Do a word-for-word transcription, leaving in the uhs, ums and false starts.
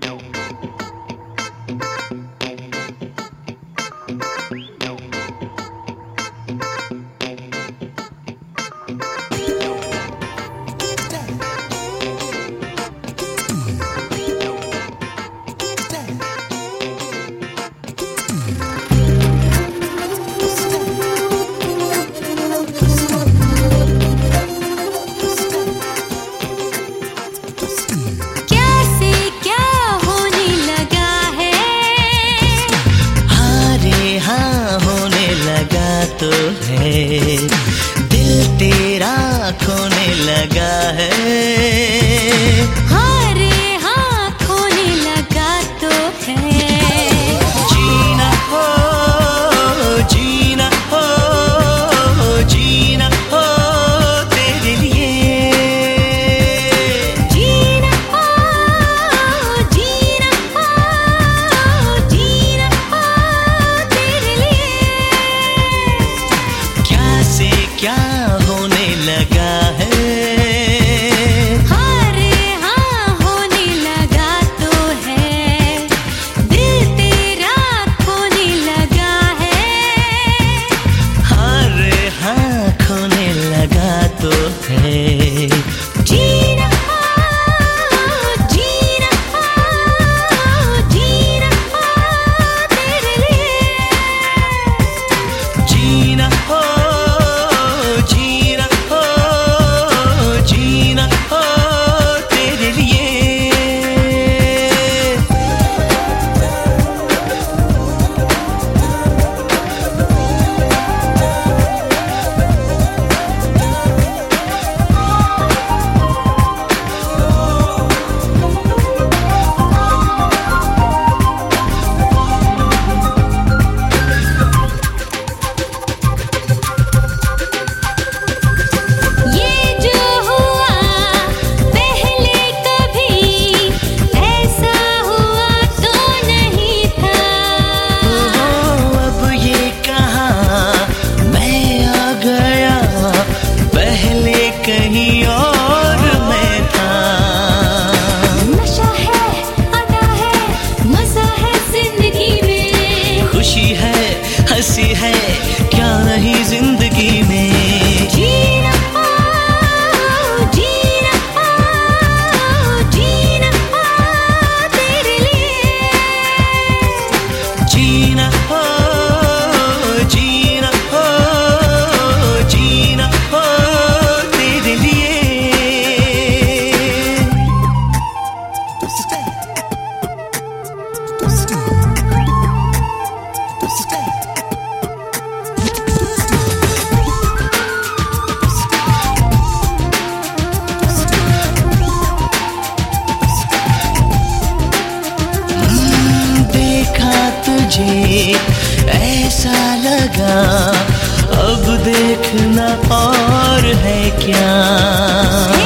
तो है दिल तेरा खोने लगा है। हाँ रे हाँ खोने लगा तो है। जीना हो जीना हो जीना हो तेरे लिए। जीना हो जीना हो जीना हो तेरे लिए। क्या से क्या होने लगा है। हाँ रे हाँ होने लगा तो है। दिल तेरा खोने लगा है। हाँ रे हाँ खोने लगा तो है। जीना हो जीना हो जीना हो तेरे लिए। जीना हो जीना हो जीना हो तेरे लिए। ये जो हुआ पहले कभी ऐसा हुआ तो नहीं था। अब ये कहाँ मैं आ गया पहले कहीं और मैं था। नशा है अदा है मजा है जिंदगी में। खुशी है हंसी है क्या नहीं जिंदगी में। जीना हो जीना हो जीना हो तेरे लिए। जीना हो जीना हो जीना हो तेरे लिए। देखा तुझे ऐसा लगा अब देखना और है क्या।